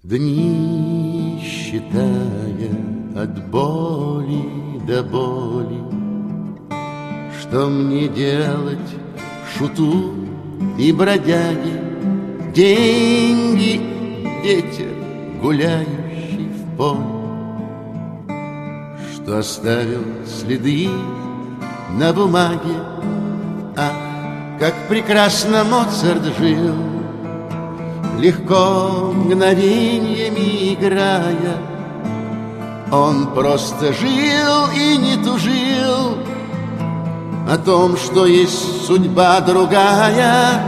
Дни считая от боли до боли, что мне делать шуту и бродяге? Деньги, ветер, гуляющий в поле, что оставил следы на бумаге. Ах, как прекрасно Моцарт жил, легко, мгновеньями играя. Он просто жил и не тужил о том, что есть судьба другая.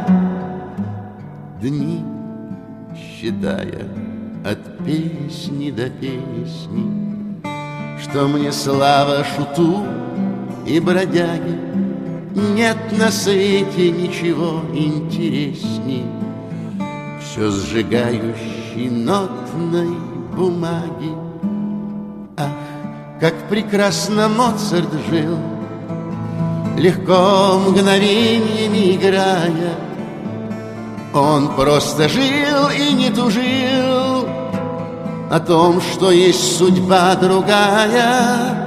Дни считая от песни до песни, что мне слава шуту и бродяге. Нет на свете ничего интересней все сжигающей нотной бумаги. Ах, как прекрасно Моцарт жил, легко, мгновеньями играя. Он просто жил и не тужил о том, что есть судьба другая.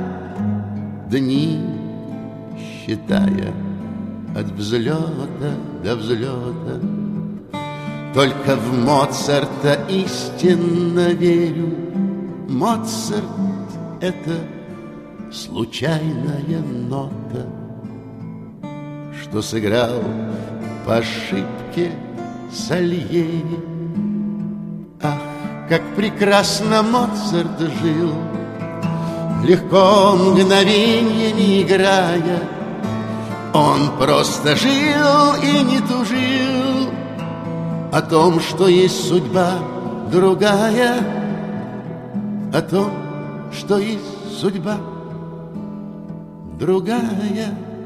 Дни считая от взлета до взлета, только в Моцарта истинно верю. Моцарт — это случайная нота, что сыграл по ошибке Сальери. Ах, как прекрасно Моцарт жил, легко, мгновеньями играя. Он просто жил и не тужил о том, что есть судьба другая. О том, что есть судьба другая.